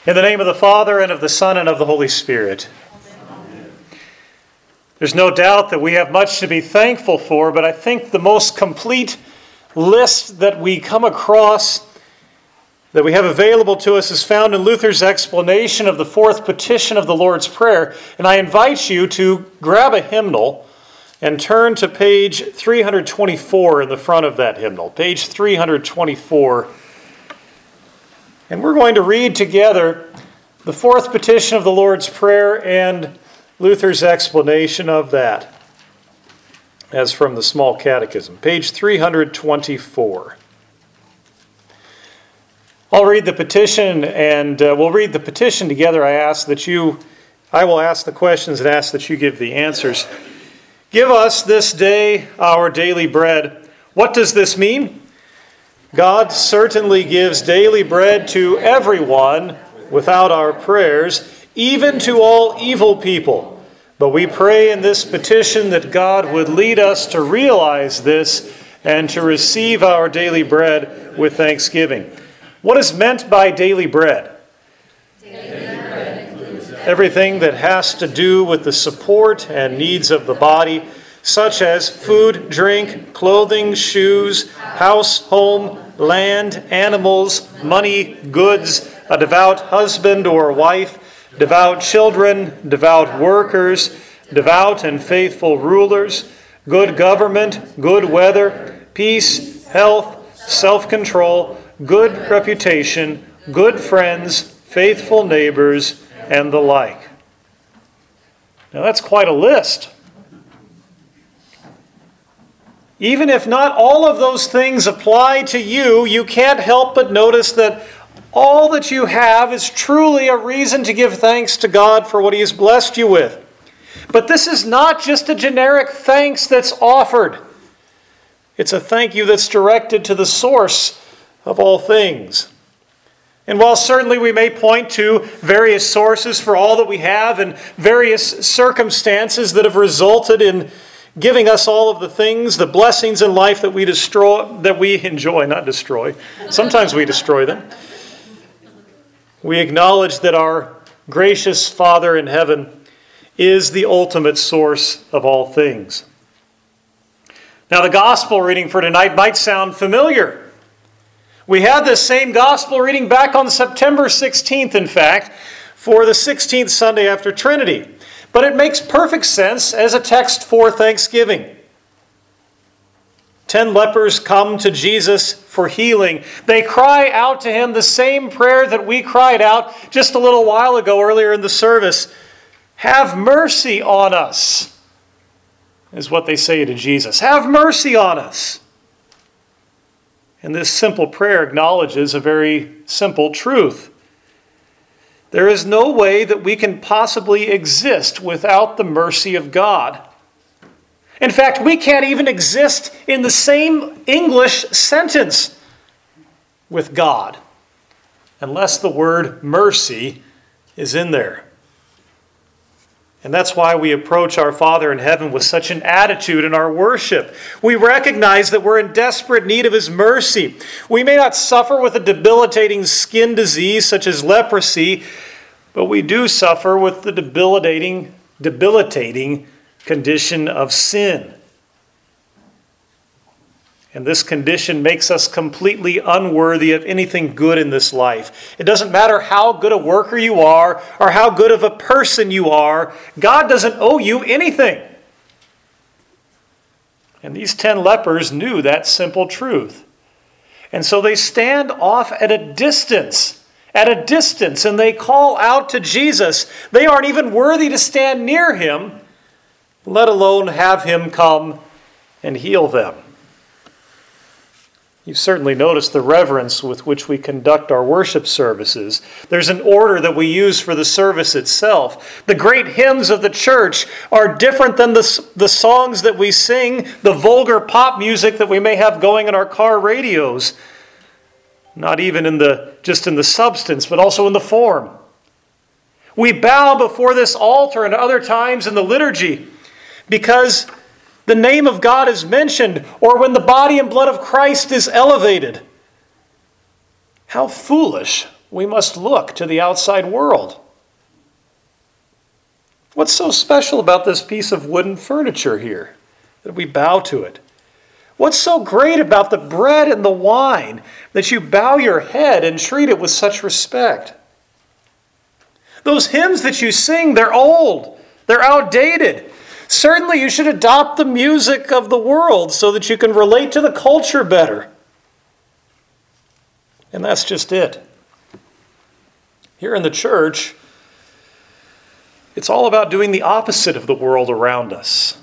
In the name of the Father, and of the Son, and of the Holy Spirit. There's no doubt that we have much to be thankful for, but I think the most complete list that we come across, that we have available to us, is found in Luther's explanation of the fourth petition of the Lord's Prayer. And I invite you to grab a hymnal and turn to page 324 in the front of that hymnal. Page 324. And we're going to read together the fourth petition of the Lord's Prayer and Luther's explanation of that, as from the Small Catechism. Page 324. I'll read the petition, and we'll read the petition together. I will ask the questions and ask that you give the answers. Give us this day our daily bread. What does this mean? God certainly gives daily bread to everyone without our prayers, even to all evil people. But we pray in this petition that God would lead us to realize this and to receive our daily bread with thanksgiving. What is meant by daily bread? Daily bread includes everything that has to do with the support and needs of the body, such as food, drink, clothing, shoes, house, home, land, animals, money, goods, a devout husband or wife, devout children, devout workers, devout and faithful rulers, good government, good weather, peace, health, self-control, good reputation, good friends, faithful neighbors, and the like. Now that's quite a list. Even if not all of those things apply to you, you can't help but notice that all that you have is truly a reason to give thanks to God for what He has blessed you with. But this is not just a generic thanks that's offered. It's a thank you that's directed to the source of all things. And while certainly we may point to various sources for all that we have and various circumstances that have resulted in giving us all of the things, the blessings in life that we enjoy, not destroy. Sometimes we destroy them. We acknowledge that our gracious Father in heaven is the ultimate source of all things. Now, the gospel reading for tonight might sound familiar. We had this same gospel reading back on September 16th, in fact, for the 16th Sunday after Trinity. But it makes perfect sense as a text for Thanksgiving. 10 lepers come to Jesus for healing. They cry out to Him the same prayer that we cried out just a little while ago earlier in the service. Have mercy on us, is what they say to Jesus. Have mercy on us. And this simple prayer acknowledges a very simple truth. There is no way that we can possibly exist without the mercy of God. In fact, we can't even exist in the same English sentence with God unless the word mercy is in there. And that's why we approach our Father in heaven with such an attitude in our worship. We recognize that we're in desperate need of His mercy. We may not suffer with a debilitating skin disease such as leprosy, but we do suffer with the debilitating condition of sin. And this condition makes us completely unworthy of anything good in this life. It doesn't matter how good a worker you are or how good of a person you are. God doesn't owe you anything. And these 10 lepers knew that simple truth. And so they stand off at a distance, and they call out to Jesus. They aren't even worthy to stand near Him, let alone have Him come and heal them. You've certainly noticed the reverence with which we conduct our worship services. There's an order that we use for the service itself. The great hymns of the church are different than the songs that we sing, the vulgar pop music that we may have going in our car radios. Not even just in the substance, but also in the form. We bow before this altar and other times in the liturgy because the name of God is mentioned, or when the body and blood of Christ is elevated. How foolish we must look to the outside world. What's so special about this piece of wooden furniture here that we bow to it? What's so great about the bread and the wine that you bow your head and treat it with such respect? Those hymns that you sing, they're old, they're outdated. Certainly you should adopt the music of the world so that you can relate to the culture better. And that's just it. Here in the church, it's all about doing the opposite of the world around us.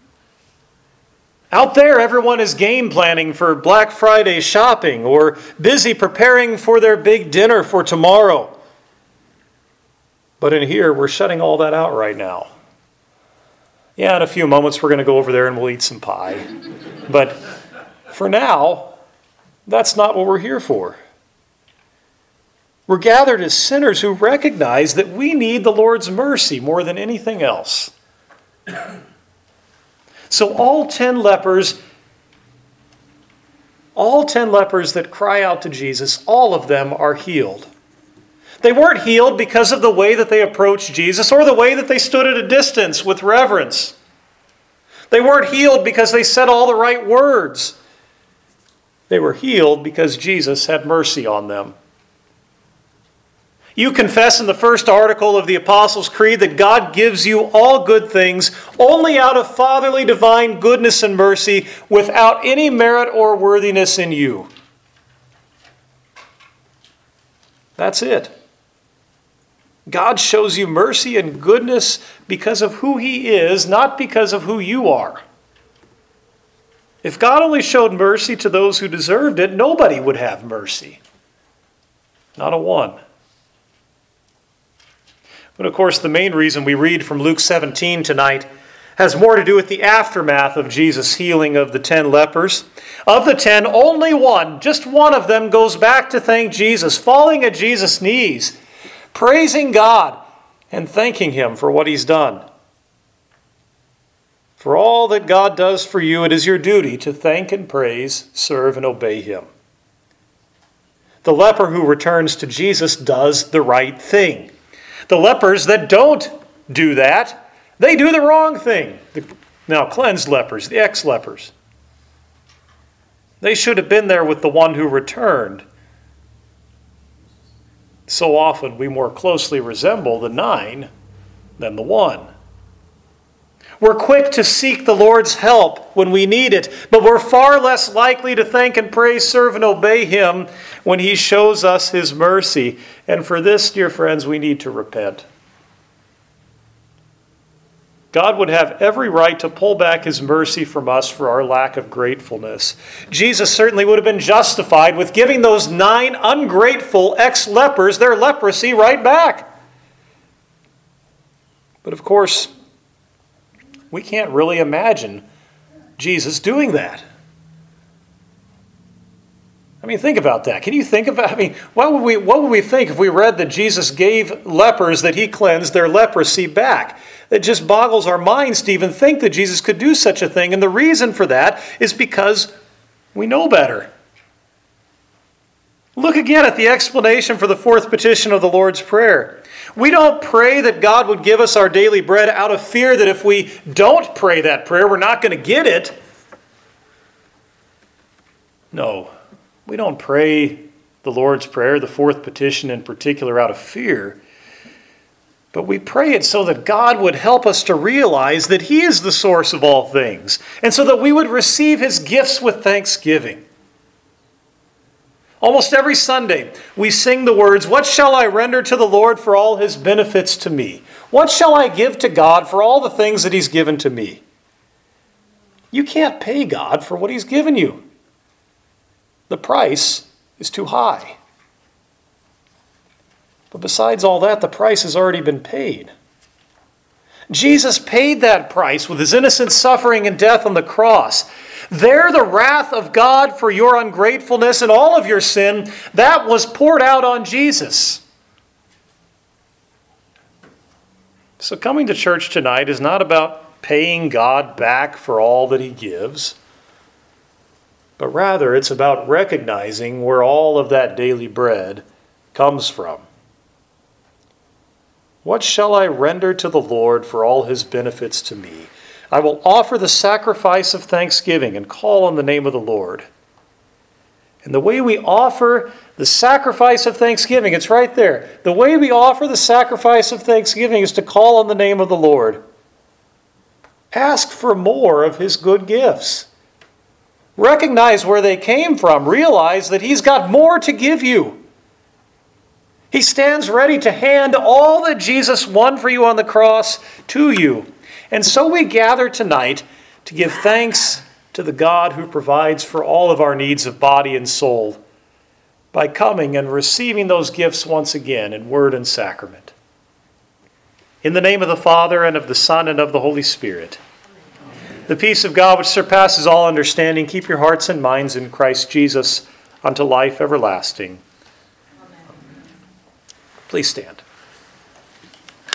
Out there, everyone is game planning for Black Friday shopping or busy preparing for their big dinner for tomorrow. But in here, we're shutting all that out right now. Yeah, in a few moments, we're going to go over there and we'll eat some pie. But for now, that's not what we're here for. We're gathered as sinners who recognize that we need the Lord's mercy more than anything else. So all 10 lepers that cry out to Jesus, all of them are healed. They weren't healed because of the way that they approached Jesus or the way that they stood at a distance with reverence. They weren't healed because they said all the right words. They were healed because Jesus had mercy on them. You confess in the first article of the Apostles' Creed that God gives you all good things only out of fatherly divine goodness and mercy without any merit or worthiness in you. That's it. God shows you mercy and goodness because of who He is, not because of who you are. If God only showed mercy to those who deserved it, nobody would have mercy. Not a one. But of course, the main reason we read from Luke 17 tonight has more to do with the aftermath of Jesus' healing of the 10 lepers. Of the 10, only one, just one of them, goes back to thank Jesus, falling at Jesus' knees, praising God and thanking Him for what He's done. For all that God does for you, it is your duty to thank and praise, serve and obey Him. The leper who returns to Jesus does the right thing. The lepers that don't do that, they do the wrong thing. The now cleansed lepers, the ex-lepers. They should have been there with the one who returned. So often we more closely resemble the 9 than the 1. We're quick to seek the Lord's help when we need it, but we're far less likely to thank and praise, serve, and obey Him when He shows us His mercy. And for this, dear friends, we need to repent. God would have every right to pull back His mercy from us for our lack of gratefulness. Jesus certainly would have been justified with giving those 9 ungrateful ex-lepers their leprosy right back. But of course, we can't really imagine Jesus doing that. I mean, think about that. Can you think about, what would we think if we read that Jesus gave lepers that He cleansed their leprosy back? It just boggles our minds to even think that Jesus could do such a thing. And the reason for that is because we know better. Look again at the explanation for the 4th petition of the Lord's Prayer. We don't pray that God would give us our daily bread out of fear that if we don't pray that prayer, we're not going to get it. No, we don't pray the Lord's Prayer, the 4th petition in particular, out of fear. But we pray it so that God would help us to realize that He is the source of all things, and so that we would receive His gifts with thanksgiving. Almost every Sunday, we sing the words, "What shall I render to the Lord for all His benefits to me? What shall I give to God for all the things that He's given to me?" You can't pay God for what He's given you. The price is too high. But besides all that, the price has already been paid. Jesus paid that price with His innocent suffering and death on the cross. There, the wrath of God for your ungratefulness and all of your sin, that was poured out on Jesus. So coming to church tonight is not about paying God back for all that He gives, but rather it's about recognizing where all of that daily bread comes from. What shall I render to the Lord for all his benefits to me? I will offer the sacrifice of thanksgiving and call on the name of the Lord. And the way we offer the sacrifice of thanksgiving, it's right there. The way we offer the sacrifice of thanksgiving is to call on the name of the Lord. Ask for more of his good gifts. Recognize where they came from. Realize that he's got more to give you. He stands ready to hand all that Jesus won for you on the cross to you. And so we gather tonight to give thanks to the God who provides for all of our needs of body and soul by coming and receiving those gifts once again in word and sacrament. In the name of the Father, and of the Son, and of the Holy Spirit. The peace of God which surpasses all understanding, keep your hearts and minds in Christ Jesus unto life everlasting. Please stand.